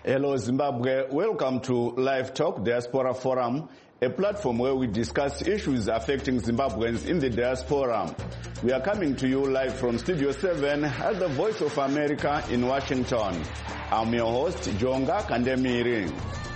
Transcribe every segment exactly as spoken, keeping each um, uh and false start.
Hello Zimbabwe, welcome to Live Talk Diaspora Forum, a platform where we discuss issues affecting Zimbabweans in the diaspora. We are coming to you live from Studio seven at the Voice of America in Washington. I'm your host, Jonga Kandemiri.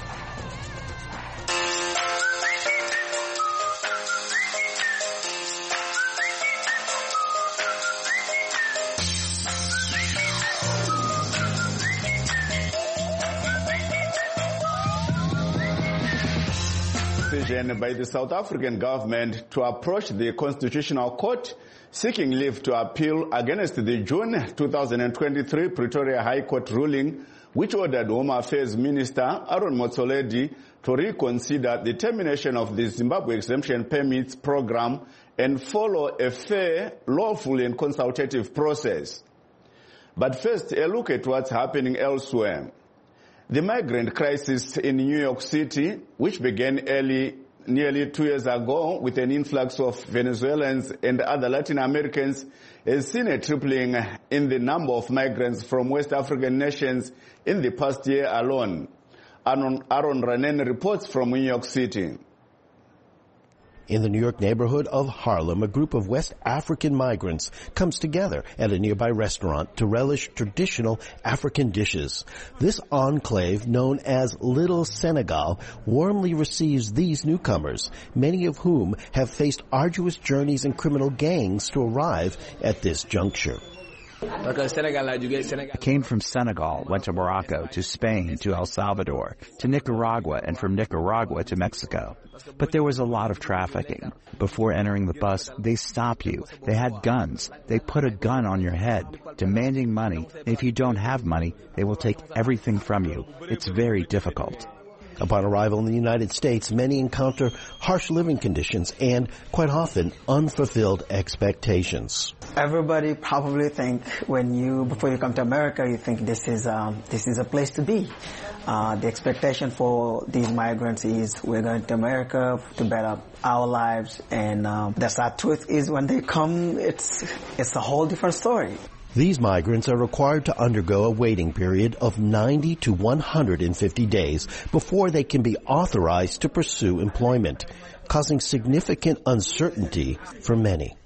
By the South African government to approach the Constitutional Court seeking leave to appeal against the June two thousand twenty-three Pretoria High Court ruling which ordered Home Affairs Minister Aaron Motsoaledi to reconsider the termination of the Zimbabwe Exemption Permits program and follow a fair, lawful and consultative process. But first, a look at what's happening elsewhere. The migrant crisis in New York City, which began early, nearly two years ago with an influx of Venezuelans and other Latin Americans, has seen a tripling in the number of migrants from West African nations in the past year alone. Aaron, Aaron Ranen reports from New York City. In the New York neighborhood of Harlem, a group of West African migrants comes together at a nearby restaurant to relish traditional African dishes. This enclave, known as Little Senegal, warmly receives these newcomers, many of whom have faced arduous journeys in criminal gangs to arrive at this juncture. I came from Senegal, went to Morocco, to Spain, to El Salvador, to Nicaragua, and from Nicaragua to Mexico. But there was a lot of trafficking. Before entering the bus, they stop you. They had guns. They put a gun on your head, demanding money. And if you don't have money, they will take everything from you. It's very difficult. Upon arrival in the United States, many encounter harsh living conditions and, quite often, unfulfilled expectations. Everybody probably think when you, before you come to America, you think this is um, this is a place to be. Uh, the expectation for these migrants is we're going to America to better our lives, and um, the sad truth is when they come, it's it's a whole different story. These migrants are required to undergo a waiting period of ninety to one hundred fifty days before they can be authorized to pursue employment, causing significant uncertainty for many.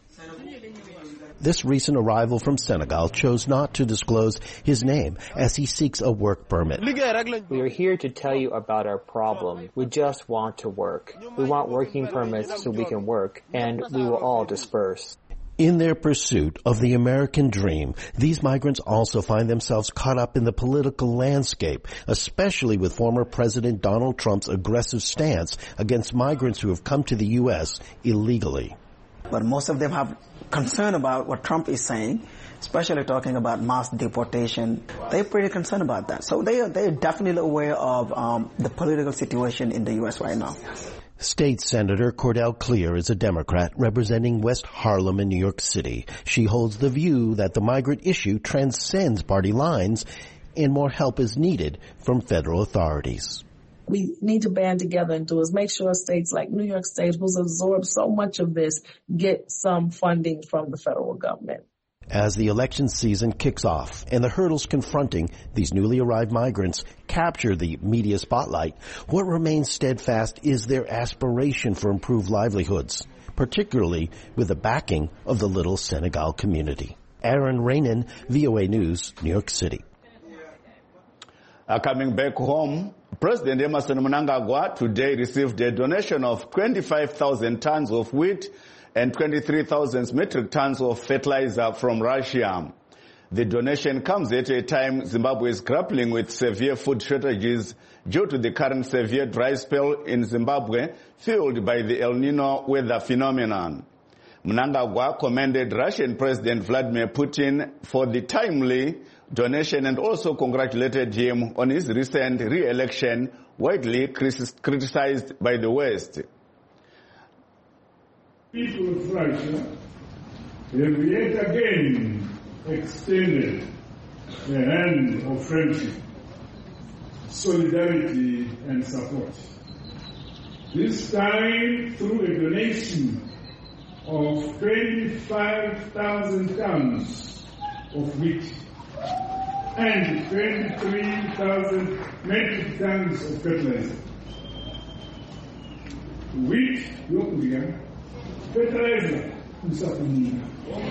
This recent arrival from Senegal chose not to disclose his name as he seeks a work permit. We are here to tell you about our problem. We just want to work. We want working permits so we can work, and we will all disperse. In their pursuit of the American dream, these migrants also find themselves caught up in the political landscape, especially with former President Donald Trump's aggressive stance against migrants who have come to the U S illegally. But most of them have concern about what Trump is saying, especially talking about mass deportation. They're pretty concerned about that. So they are, they're definitely aware of um, the political situation in the U S right now. State Senator Cordell Clear is a Democrat representing West Harlem in New York City. She holds the view that the migrant issue transcends party lines and more help is needed from federal authorities. We need to band together and do is make sure states like New York State, who's absorbed so much of this, get some funding from the federal government. As the election season kicks off and the hurdles confronting these newly arrived migrants capture the media spotlight, what remains steadfast is their aspiration for improved livelihoods, particularly with the backing of the Little Senegal community. Aaron Rainen, V O A News, New York City. Uh, coming back home, President Emmerson Mnangagwa today received a donation of twenty-five thousand tons of wheat and twenty-three thousand metric tons of fertilizer from Russia. The donation comes at a time Zimbabwe is grappling with severe food shortages due to the current severe dry spell in Zimbabwe, fueled by the El Nino weather phenomenon. Mnangagwa commended Russian President Vladimir Putin for the timely donation and also congratulated him on his recent re-election, widely criticized by the West. People of Russia have yet again extended the hand of friendship, solidarity and support. This time through a donation of twenty-five thousand tons of wheat and twenty-three thousand metric tons of fertilizer. Wheat, yokulia, fertilizer, usakunika.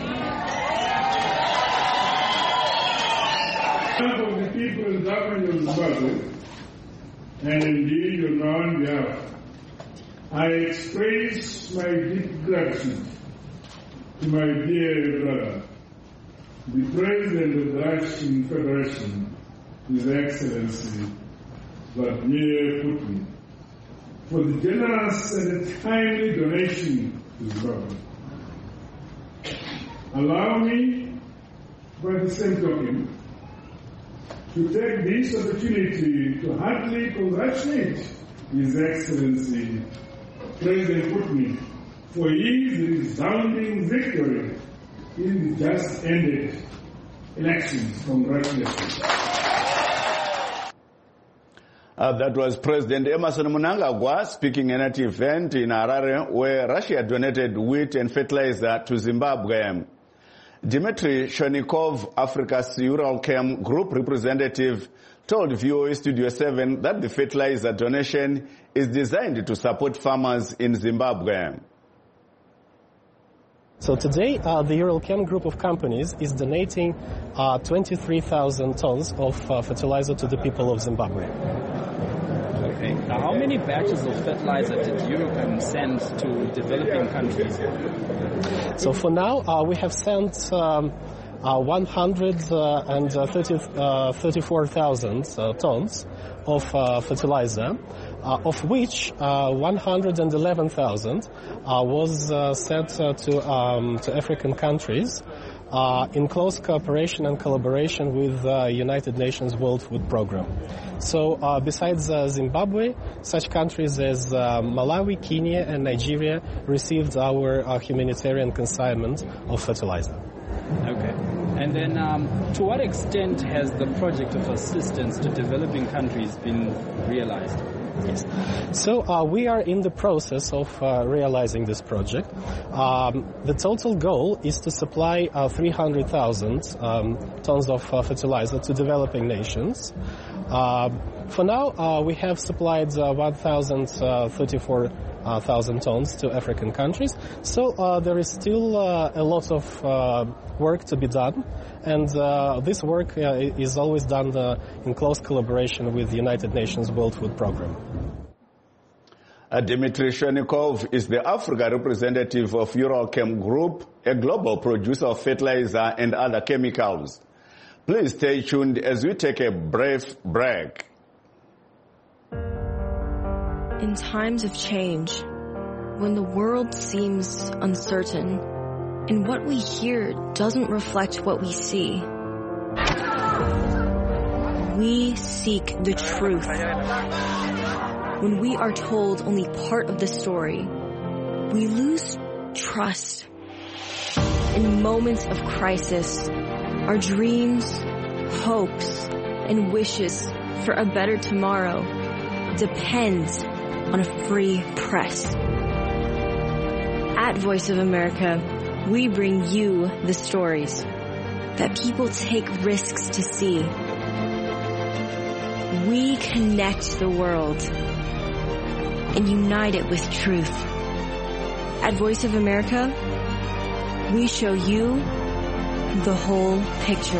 Some of the people in the government of Zimbabwe, and indeed your own behalf, I express my deep gratitude to my dear brother, the President of the Russian Federation, His Excellency Vladimir Putin, for the generous and timely donation to Zimbabwe. Allow me, by the same token, to take this opportunity to heartily congratulate His Excellency President Putin for his resounding victory in the just ended elections. Congratulations. Uh, that was President Emmerson Mnangagwa speaking at an event in Harare where Russia donated wheat and fertilizer to Zimbabwe. Dmitry Shonikov, Africa's Uralchem Group representative, told V O A Studio seven that the fertilizer donation is designed to support farmers in Zimbabwe. So today, uh, the Uralchem Group of companies is donating uh, twenty-three thousand tons of uh, fertilizer to the people of Zimbabwe. Okay. Now, how many batches of fertilizer did Uralchem send to developing countries? So for now, uh, we have sent um, uh, one hundred thirty-four thousand uh, tons of uh, fertilizer, uh, of which uh, one hundred eleven thousand uh, was uh, sent uh, to, um, to African countries uh, in close cooperation and collaboration with the uh, United Nations World Food Programme. So uh, besides uh, Zimbabwe, such countries as uh, Malawi, Kenya and Nigeria received our uh, humanitarian consignment of fertilizer. Okay. And then um, to what extent has the project of assistance to developing countries been realized? Yes. So uh, we are in the process of uh, realizing this project. Um, the total goal is to supply uh, three hundred thousand um, tons of uh, fertilizer to developing nations. Uh, for now, uh, we have supplied uh, one thousand thirty-four thousand tons to African countries. So uh, there is still uh, a lot of uh, work to be done. And uh, this work uh, is always done uh, in close collaboration with the United Nations World Food Programme. Uh, Dmitry Shonikov is the Africa representative of Uralchem Group, a global producer of fertilizer and other chemicals. Please stay tuned as we take a brief break. In times of change, when the world seems uncertain, and what we hear doesn't reflect what we see, we seek the truth. When we are told only part of the story, we lose trust. In moments of crisis, our dreams, hopes, and wishes for a better tomorrow depends on a free press. At Voice of America, we bring you the stories that people take risks to see. We connect the world and unite it with truth. At Voice of America, we show you the whole picture.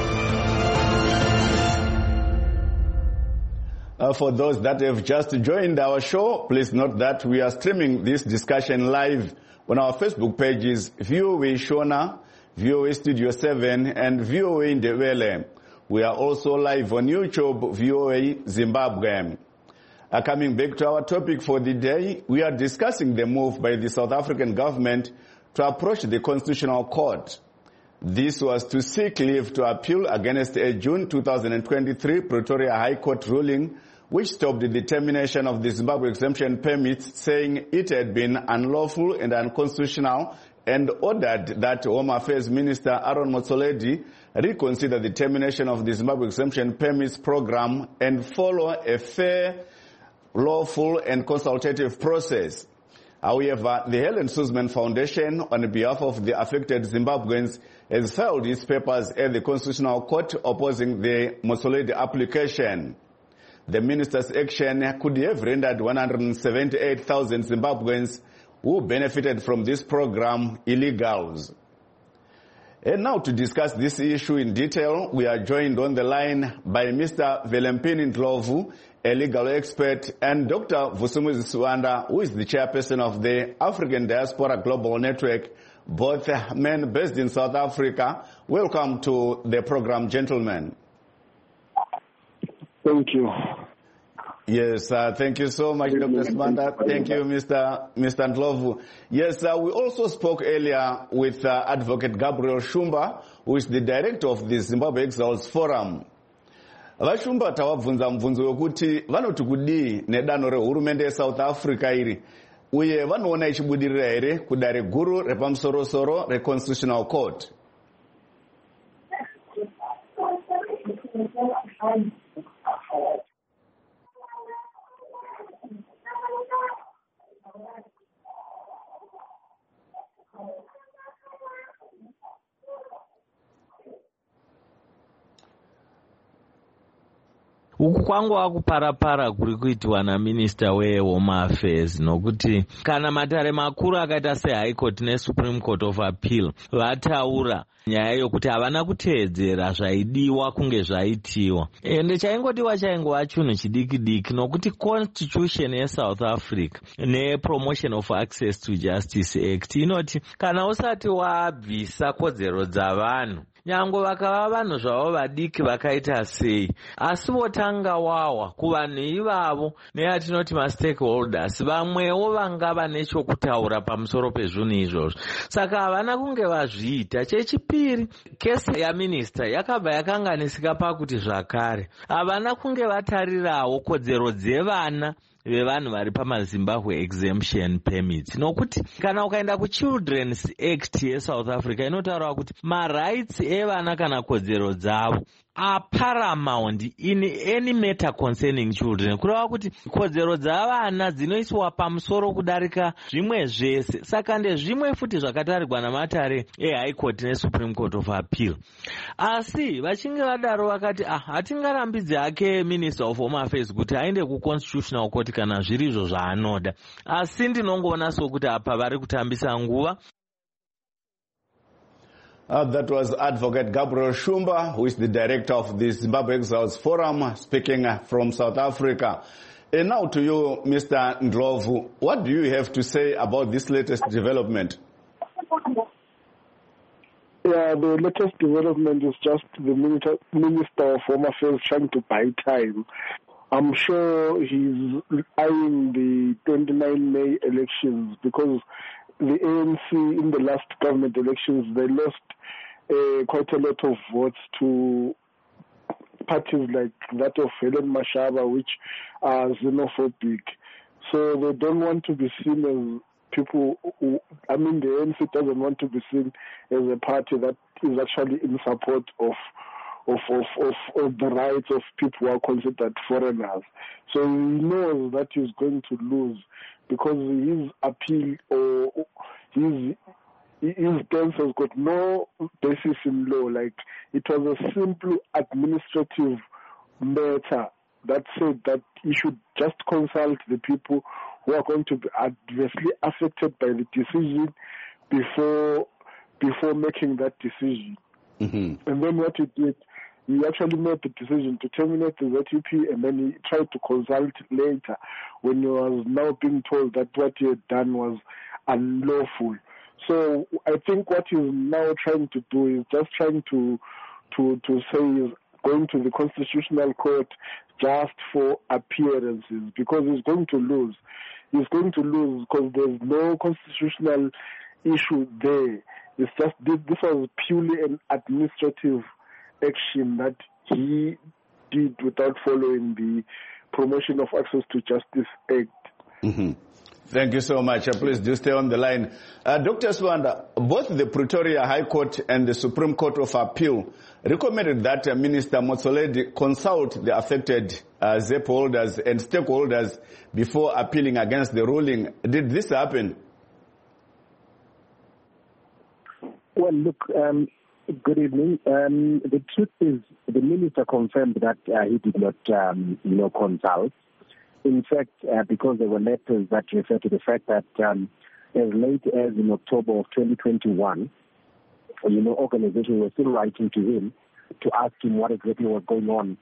Uh, for those that have just joined our show, please note that we are streaming this discussion live on our Facebook pages, V O A Shona, V O A Studio seven, and V O A Ndebele. We are also live on YouTube, V O A Zimbabwe. Uh, coming back to our topic for the day, we are discussing the move by the South African government to approach the Constitutional Court. This was to seek leave to appeal against a June two thousand twenty-three Pretoria High Court ruling which stopped the termination of the Zimbabwe exemption permits, saying it had been unlawful and unconstitutional, and ordered that Home Affairs Minister Aaron Motsoaledi reconsider the termination of the Zimbabwe exemption permits program and follow a fair, lawful and consultative process. However, the Helen Suzman Foundation, on behalf of the affected Zimbabweans, has filed its papers at the Constitutional Court opposing the Motsoaledi application. The minister's action could have rendered one hundred seventy-eight thousand Zimbabweans who benefited from this program illegals. And now to discuss this issue in detail, we are joined on the line by Mister Velempini Ndlovu, a legal expert, and Doctor Vusumuzi Siwanda, who is the chairperson of the African Diaspora Global Network, both men based in South Africa. Welcome to the program, gentlemen. Thank you. Yes, uh, thank you so much, Doctor Siwanda. Thank you, Mister Mister Ndlovu. Yes, uh, we also spoke earlier with uh, Advocate Gabriel Shumba, who is the director of the Zimbabwe Exiles Forum. Vashumba tawabvunza mvunzo wekuti vanoti kudii nedano rehurumende yeSouth Africa iri uye vanoona ichibudirira here kudare guru repamusoro-soro reConstitutional Court. Uku kwangwa kuparapara kuri kuitwa naMinister weHome Affairs nokuti kana matare makuru akaita seHigh Court neSupreme Court of Appeal vataura nyaya yokuti havana kuteedzera zvaidiwa kunge zvaitiwa. Ende chaingodiwa chaingova chinhu chidiki diki nokuti Constitution yeSouth Africa nePromotion of Access to Justice Act inoti kana usati wabvisa kodzero dzavanhu nyango vakava vanhu zvavo vadiki vakaita sei, asi votanga wawa kuvanhu ivavo neyatinoti mastakeholders vamwewo vangava nechokutaura pamusoro pezvinhu izvozvo. Saka havana kunge vazviita. Chechipiri, kesi yaminista yakabva yakanganisika pakuti zvakare havana kunge vatarirawo kodzero dzevana vevanhu vari pamaZimbabwe exemption permits, nokuti kana ukaenda kuChildren's Act yeSouth Africa inotaura kuti marights evana kana kodzero dzavo are paramount in any matter concerning children. Kureva kuti kodzero dzavana dzinoiswa pamusoro kudarika zvimwe zvese. Saka ndezvimwe futi zvakatarirwa namatare eHigh Court neSupreme Court of Appeal. Asi vachinge vadaro vakati ah, hatingarambidzi hake Minister of Home Affairs kuti aende kuConstitutional Court kana zviri izvo zvaanoda. Asi ndinongoona sokuti apa vari kutambisa nguva. Uh, that was Advocate Gabriel Shumba, who is the director of the Zimbabwe Exiles Forum, speaking uh, from South Africa. And now to you, Mister Ndlovu, what do you have to say about this latest development? Yeah, the latest development is just the Minister of Home Affairs trying to buy time. I'm sure he's eyeing the twenty-ninth of May elections because the A N C in the last government elections, they lost uh, quite a lot of votes to parties like that of Helen Mashaba, which are xenophobic. So they don't want to be seen as people who, I mean, the A N C doesn't want to be seen as a party that is actually in support of Of, of, of, of the rights of people who are considered foreigners. So he knows that he's going to lose because his appeal or his his stance has got no basis in law. Like, it was a simple administrative matter that said that he should just consult the people who are going to be adversely affected by the decision before before making that decision. Mm-hmm. And then what he did, he actually made the decision to terminate the Z U P, and then he tried to consult later when he was now being told that what he had done was unlawful. So I think what he's now trying to do is just trying to to to say he's going to the Constitutional Court just for appearances, because he's going to lose. He's going to lose because there's no constitutional issue there. It's just this, this was purely an administrative action that he did without following the Promotion of Access to Justice Act. Mm-hmm. Thank you so much. Uh, please do stay on the line. Uh, Doctor Siwanda, both the Pretoria High Court and the Supreme Court of Appeal recommended that uh, Minister Motsoaledi consult the affected uh, Z E P holders and stakeholders before appealing against the ruling. Did this happen? Well, look, um, Good evening. Um, the truth is, the minister confirmed that uh, he did not, um, you know, consult. In fact, uh, because there were letters that refer to the fact that um, as late as in October of twenty twenty-one, you know, organizations were still writing to him to ask him what exactly was going on.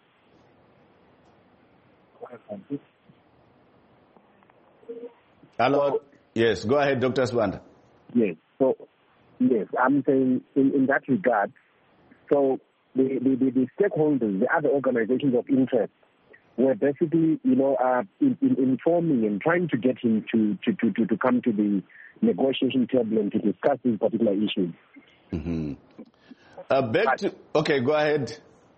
Hello. So, yes, go ahead, Doctor Sibanda. Yes. So, yes, I'm saying in, in that regard, so the, the, the, the stakeholders, the other organizations of interest, were basically, you know, uh, in, in informing and trying to get him to, to, to, to, to come to the negotiation table and to discuss these particular issues. Mm-hmm. Uh, back to, okay, go ahead.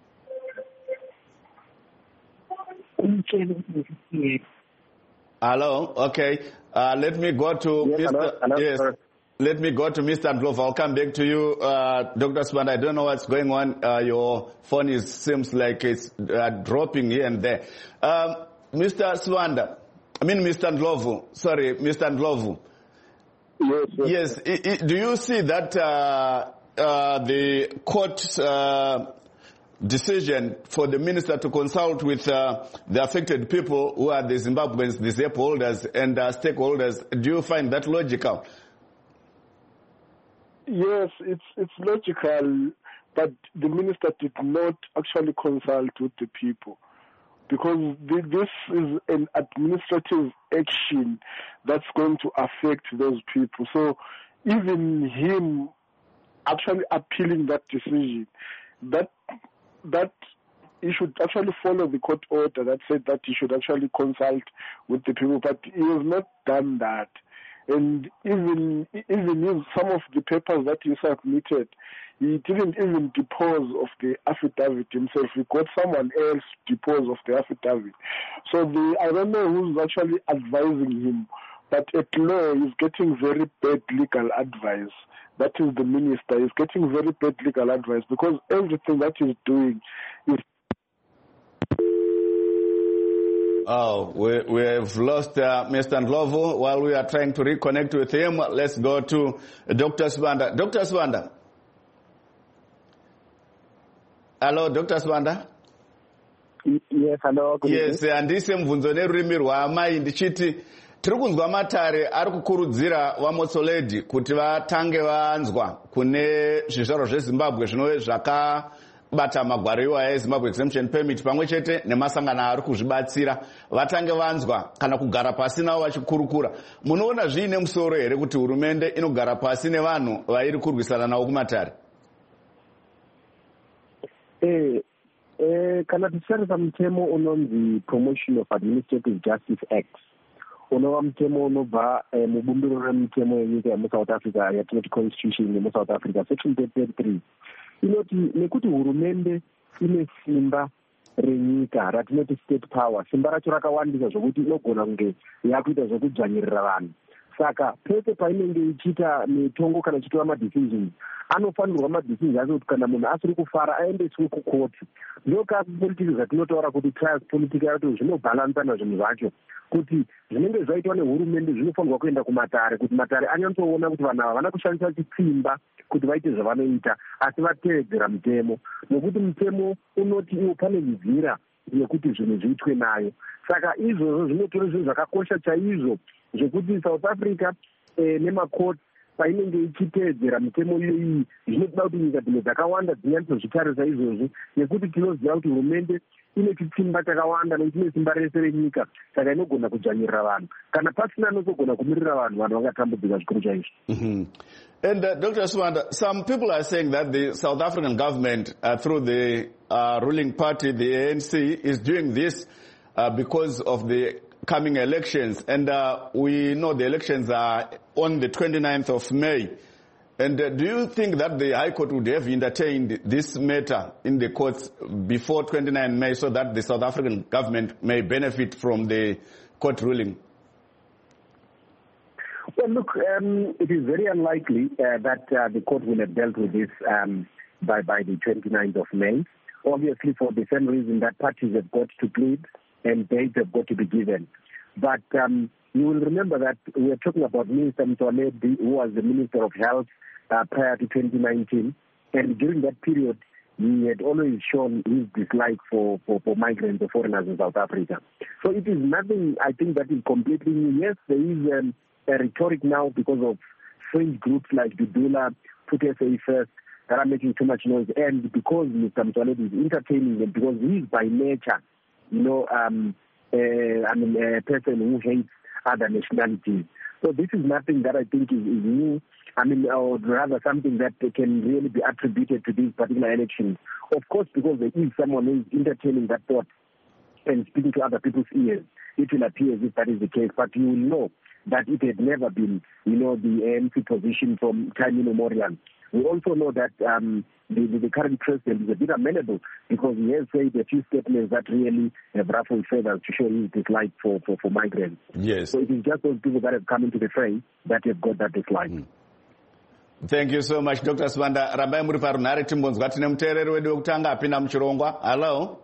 Hello, okay. Uh, let me go to yes, Mister Hello, hello, yes. Sir. Let me go to Mister Ndlovu. I'll come back to you, uh, Doctor Sibanda. I don't know what's going on. Uh, your phone is seems like it's uh, dropping here and there. Um, Mister Sibanda, I mean Mister Ndlovu. Sorry, Mister Ndlovu. Yes. Yes. yes. I, I, do you see that uh, uh, the court uh, decision for the minister to consult with uh, the affected people who are the Zimbabweans, the Z E P holders and uh, stakeholders? Do you find that logical? Yes, it's it's logical, but the minister did not actually consult with the people, because the, this is an administrative action that's going to affect those people. So even him actually appealing that decision, that that he should actually follow the court order that said that he should actually consult with the people, but he has not done that. And even even in some of the papers that he submitted, he didn't even depose of the affidavit himself. He got someone else to depose of the affidavit. So the I don't know who's actually advising him, but at law he's getting very bad legal advice. That is the minister. He's getting very bad legal advice, because everything that he's doing is... Oh, we, we have lost uh, Mister Ndlovu. While we are trying to reconnect with him, let's go to Doctor Sibanda. Doctor Sibanda. Hello, Doctor Sibanda. Yes, hello. Yes, handisi mubvunzo nerurimi rwaamai ndichiti tiri kunzwa Matare ari kukurudzira vaMotsoaledi kuti vatange vanzwa kune zvizvarwa zveZimbabwe zvinove zvakabata magwaro iwaya eZimbabwe Exemption Permit pamwe chete nemasangano ari kuzvibatsira vatange vanzwa kana kugara pasi navo vachikurukura. Munoona zviine musoro here kuti hurumende inogara pasi nevanhu vairi kurwisana navo kuMatare? Eh, eh, kana tichitarisa mutemo unonzi Promotion of Administrative Justice Act, unova mutemo unobva eh, mubumbiro remutemo yenyika yemuSouth Africa yatinoti Constitution yemuSouth Africa Section thirty-three inoti nekuti hurumende ine simba renyika ratinoti state power, simba racho rakawandisa zvokuti inogona kunge yakuita zvekudzvanyirira vanhu. Saka pese painenge ichiita mitongo kana ichitora madecisions, anofanirwa madecisions acho kuti kana munhu asiri kufara aendeswe kukoti. Ndokapolitiki zvatinotaura kuti trials politika yacho zvinobhalansana zvinhu zvacho, kuti zvinenge zvaitwa nehurumende zvinofanirwa kuenda kuMatare, kuti Matare anyatsoona kuti vanhu ava havana kushandisa chitsimba kuti vaite zvavanoita, asi vatevedzera mutemo, nokuti mutemo unoti iwo pane nzira yekuti zvinhu zviitwe nayo. Saka izvozvo zvinotora zvinhu zvakakosha chaizvo zvekuti South Africa eh, nemakoti painenge ichiteedzera mitemo iyoyi zvinoda kuti nyika dzimwe dzakawanda dzinyatsozvitarisa izvozvi, nekuti tinoziva kuti hurumende ine chitsimba chakawanda nekuti ine simba rese renyika, saka inogona kudzvanyirira vanhu. Kana pasina anozogona kumirira vanhu, vanhu vangatambudzika zvikuru chaizvo. Mm-hmm. And uh, Doctor Sibanda, some people are saying that the South African government, uh, through the uh, ruling party, the A N C, is doing this uh, because of the coming elections. And uh, we know the elections are on the twenty-ninth of May. And uh, do you think that the High Court would have entertained this matter in the courts before twenty-ninth of May so that the South African government may benefit from the court ruling? Well, look, um, it is very unlikely uh, that uh, the court will have dealt with this um, by, by the twenty-ninth of May. Obviously, for the same reason that parties have got to plead and dates have got to be given. But um, you will remember that we are talking about Minister Motsoaledi, who was the Minister of Health uh, prior to twenty nineteen. And during that period, he had always shown his dislike for, for, for migrants or foreigners in South Africa. So it is nothing, I think, that is completely new. Yes, there is um, a rhetoric now because of fringe groups like Dudula, Put S A First, that are making too much noise. And because Mister Motsoaledi is entertaining them, because he is by nature, you know, um, uh, I mean, a person who hates other nationalities. So this is nothing that I think is, is new. I mean, or rather something that can really be attributed to these particular elections. Of course, because there is someone who is entertaining that thought and speaking to other people's ears, it will appear as if that is the case. But you will know that it had never been, you know, the A N C position from time immemorial. We also know that um, the, the, the current president is a bit amenable because he has said a few statements that really have ruffled feathers to show his dislike for, for, for migrants. Yes. So it is just those people that have come into the fray that have got that dislike. Mm. Thank you so much, Doctor Swanda. Rabai muri parunare timbonzwa tine muteereri wedu wekutanga apinda muchirongwa. Hello.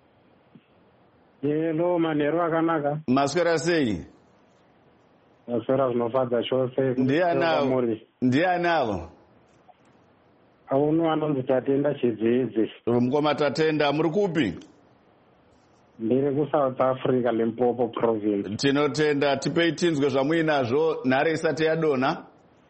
Hello, manheru akanaka. Maswera sei? Maswera zvinofadza chose. Ndianawo. Ndianawo. Auno anonzi Tatenda Chidzedze. Mukoma Tatenda, muri kupi? Ndiri kuSouth Africa, Limpopo province. Tinotenda, tipei tinzwe zvamuinazvo nhare isati yadonha.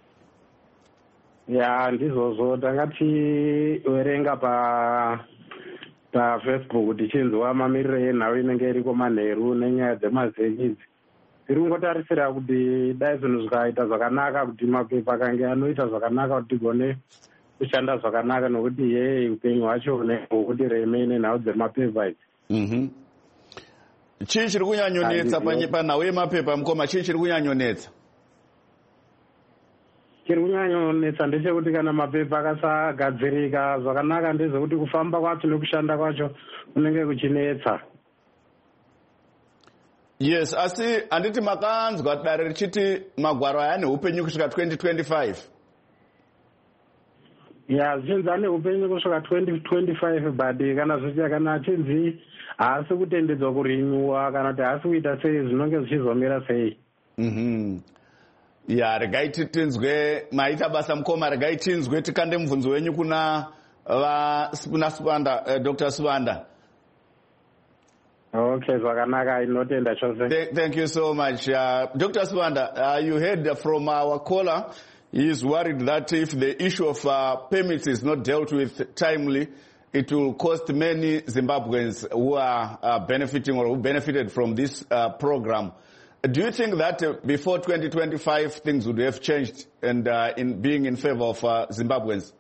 Ya, ndizvozvo takati werenga pa paFacebook tichinzwa mamiriro enhau inenge iriko manheru nenyaya dzemazeki idzi. Tiri kungotarisira kuti dai zvinhu zvikaita zvakanaka kuti mapepa akange anoita zvakanaka kuti tigone kushanda zvakanaka nokuti yei upenyu hwacho hwekuti remene nhau dzemapepa idzi. Mhm. Chii chiri kunyanyonetsa panhau yemapepa mukoma, chii chiri kunyanyonetsa? Chiri kunyanyonetsa ndechekuti kana mapepa akasagadzirika zvakanaka ndezvekuti kufamba kwacho nekushanda kwacho kunenge kuchinetsa. Yes, asi handiti makanzwa dare richiti magwaro aya neupenyu kusvika twenty twenty-five. Ya, zvinzi ane upenyu kusvika twenty twenty-five but kana zvichita kana achinzi haasi kutendedzwa kurinyuwa kana kuti haasi kuita sei zvinonge zvichizomira sei. Mhm. Ya, regai tinzwe maita basa mukoma, regai tinzwe tikande mubvunzo wenyu kuna va kuna Swanda, uh, Doctor Swanda. Okay, zvakanaka, inotenda chose. Th thank you so much. Uh, Doctor Swanda, uh, you heard from our caller. He is worried that if the issue of uh, permits is not dealt with timely, it will cost many Zimbabweans who are uh, benefiting or who benefited from this uh, program. Do you think that uh, before twenty twenty-five things would have changed and uh, in being in favor of uh, Zimbabweans?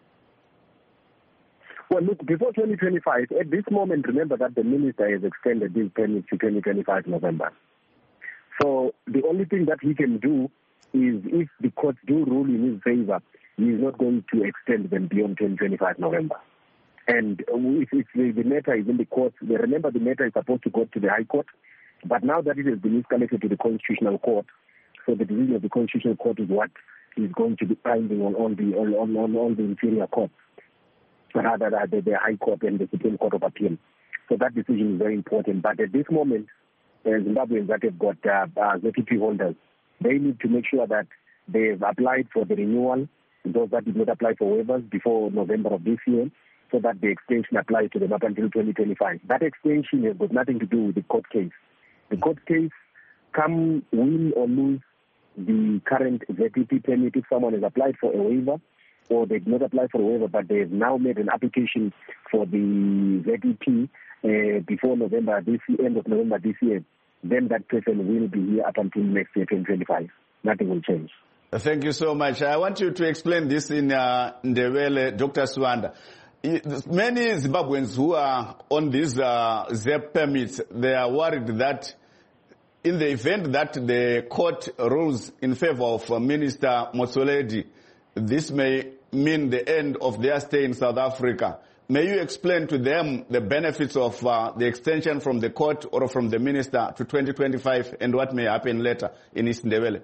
Well, look, before twenty twenty-five, at this moment, remember that the minister has extended these permits to twenty twenty-five November. So the only thing that he can do is if the courts do rule in his favor, he is not going to extend them beyond twenty twenty-five November. And if, if the, the matter is in the courts, remember the matter is supposed to go to the High Court, but now that it has been escalated to the Constitutional Court, so the decision of the Constitutional Court is what is going to be binding on, on, the, on, on, on the inferior court, rather than the, the High Court and the Supreme Court of Appeal. So that decision is very important. But at this moment, uh, Zimbabweans that have got uh, uh, Z T P holders, they need to make sure that they've applied for the renewal, those that did not apply for waivers before November of this year, so that the extension applies to them up until twenty twenty-five. That extension has got nothing to do with the court case. The court case, come win or lose the current Z T P permit, if someone has applied for a waiver, or they did not apply for a waiver, but they have now made an application for the Z T P uh, before November this year, end of November this year, then that person will be here up until next year, twenty twenty-five. Nothing will change. Thank you so much. I want you to explain this in uh, Ndebele, Doctor Swanda. Many Zimbabweans who are on these uh, Z E P permits, they are worried that in the event that the court rules in favor of uh, Minister Motsoaledi, this may mean the end of their stay in South Africa. May you explain to them the benefits of uh, the extension from the court or from the minister to twenty twenty-five and what may happen later in East Ndebele?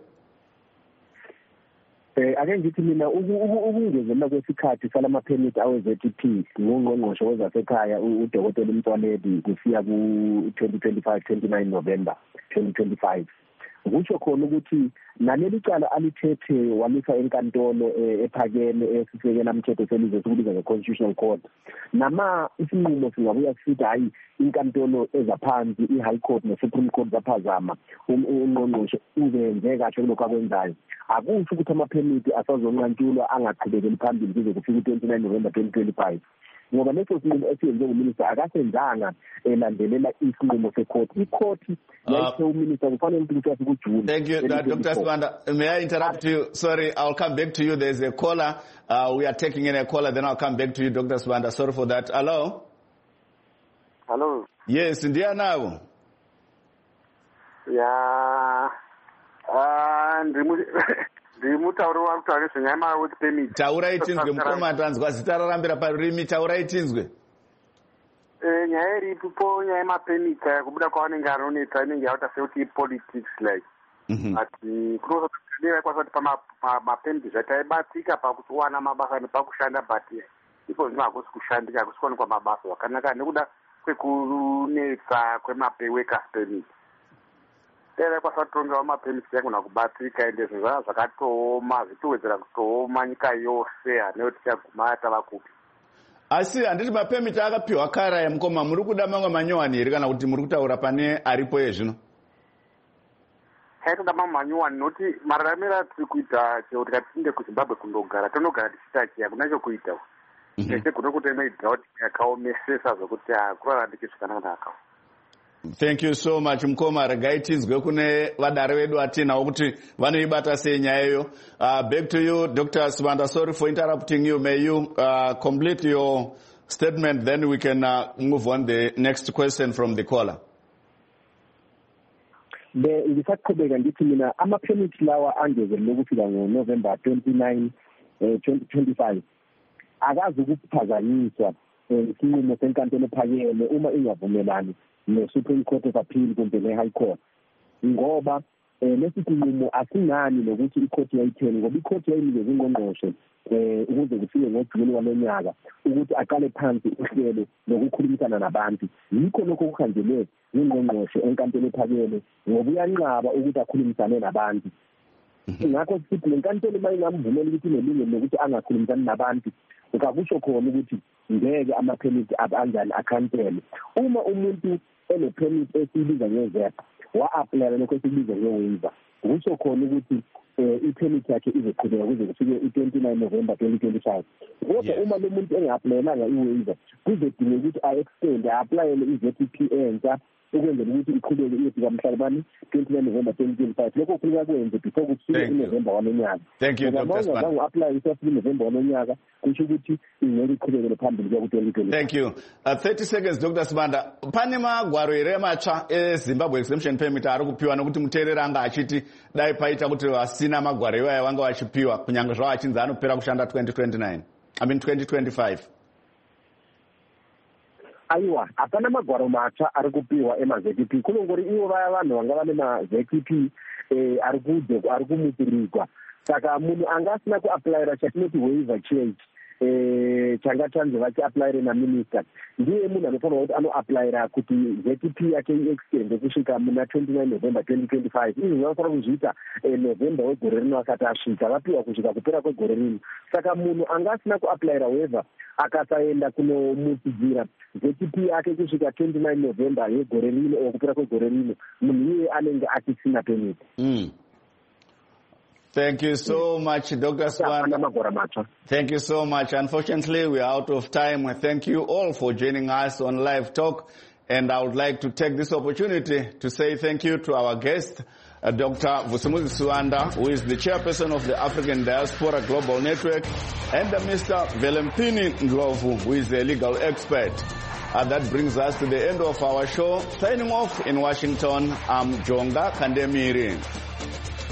Ake ngithi mina ukungezelela kwesikhathi salama-permit awe-Z T P ngungqongqoshe wezasekhaya uDokotela Motsoaledi kusiya ku-twenty twenty-five twenty-nine November twenty twenty-five. kusho khona ukuthi naleli cala alithethe walisa enkantolo ephakeme esisekela umthetho selizwe sokubiza nge-Constitutional Court nama isinqumo singabuya sithi hayi inkantolo ezaphansi i-High Court ne-Supreme Court zaphazama ungqongqoshe uzenze kahle kulokho akwenzayo akusho ukuthi ama-permit asazonqantshulwa angaqhubekeli phambili kuze kufika u-twenty-nine November twenty twenty-five ngoba leso sinqumo esiyenze nguminister akasenzanga elandelela isinqumo secourt icourt yayithe uminister kufanele ukuthi afike kuJune. Thank you, uh, Doctor Sibanda. May I interrupt you? Sorry, I'll come back to you. There's a caller. Uh, we are taking in a caller, then I'll come back to you, Doctor Sibanda. Sorry for that. Hello? Hello? Yes, ndiya nawo. Yeah. Uh, ndimu ndimutauro wakutaura zvenyama with permit. Taura itinzwe mukoma tanzwa zita rarambira parurimi taura itinzwe. Eh nyaya iripo nyaya yemapermit kubuda kwavanenge anonetsa inenge yaita sekuti politics like. Ati kunozotodzera kwasati pamapermit zvataibatsika pakuti wana mabasa nepakushanda but ipo zvino hakusi kushandika hakusi kuonekwa mabasa wakanaka nekuda kwekunetsa kwemaworkers permit. Era kwasatorongewa mapermit yakona kubatsika ende zvinhu zvakatooma zvitowedzera kutooma nyika yose haneo tichaguma tava kupi. Asi handiti mapermit akapiwa kara yamukoma muri kuda mamwe manyowani here kana kuti muri kutaura pane aripo yezvino? Haitoda mamwe manyowani noti mararamiro atiri kuita chekuti katinde kuZimbabwe kundogara tonogara tichita chi hakuna chokuita ese kuno kuti ine drought yakaomesesa zvokuti kurara ndikizvakanaka. Thank you so much mukoma regai tizwe kune vadare vedu atinawo kuti vanoibata sei nyaya iyo. Uh, back to you Doctor Sibanda, sorry for interrupting you. May you uh, complete your statement, then we can uh, move on the next question from the caller. The ngisaqhubeka ngithi mina ama-permit lawa angezelele ukufika ngoNovember twenty-nine twenty twenty-five akazi ukuphazanyiswa isinqumo senkantolo ephakeme uma ingavumelani ne-Supreme Court of Appeal kumbe ne-High Court ngoba lesi sinqumo asingani nokuthi i-court yayitheni ngoba i-court yayinikeza ungqongqoshe eh ukuze kufike ngoJuni walonyaka ukuthi aqale phansi uhlelo lokukhulumisana nabantu yikho lokho kuhanjelwe ngqongqoshe enkantolo ephakeme ngoba uyanqaba ukuthi akhulumisane nabantu. Ngakho sithi lenkantolo mayingamvumela ukuthi nelungelo lokuthi angakhulumisani nabantu ukakusho khona ukuthi ngeke ama-permit anjani akhansele. Uma umuntu ene-permit esibiza nge-Z E P wa-aplayela lokho esibiza nge-waiver kusho khona ukuthi i-permit yakhe izoqhubeka kuze kufike i-twenty-nine November twenty twenty-five. Kodwa uma lo muntu enga-aplayelanga i-waiver kuzodinga ukuthi a-extend a-aplayele i-Z E P entsha ukwenzela ukuthi iqhubeke iyofika mhla bani twenty-nine November twenty twenty-five. Lokho kufuneka kwenze before kufike uNovember walonyaka. Thank you, Doctor Sibanda. Ngoba apply isafika uNovember walonyaka kusho ukuthi ingeke iqhubekele phambili kuya ku-twenty twenty. Thank you. Uh, thirty seconds Doctor Sibanda. Pane magwaro ere matsva eZimbabwe exemption permit ari kupiwa nokuti muteereri anga achiti dai paita kuti vasina magwaro iwayo vanga vachipiwa kunyange zvavo achinzi anopera kushanda twenty twenty-nine I mean twenty twenty-five. Aiwa hapana magwaro matsva ari kupiwa ema-Z E P kunongori ivo vaya vanhu vanga vane ma-Z E P eh, ari kude ari kumutirigwa saka munhu anga asina kuaplayira chatinoti waiver change eh changa tanze vachiaplayire naminister ndiye munhu anofanira kuti anoaplayira kuti Z E P yake iextend kusvika muna twenty-nine November twenty twenty-five. Izvi zvinofanira kuzviita November wegore rino akati asvika vapiwa kusvika kupera kwegore rino. Saka munhu anga asina kuaplayira waiver akasaenda kunomutsidzira Z E P yake kusvika twenty-nine November yegore rino o kupera kwegore rino munhu iye anenge achisina permit. Mm. Thank you so much, Doctor Sibanda. Thank you so much. Unfortunately, we are out of time. Thank you all for joining us on Live Talk. And I would like to take this opportunity to say thank you to our guest, uh, Doctor Vusumuzi Sibanda, who is the chairperson of the African Diaspora Global Network, and uh, Mister Velempini Ndlovu, who is a legal expert. Uh, that brings us to the end of our show. Signing off in Washington, I'm Jonga Kandemiri.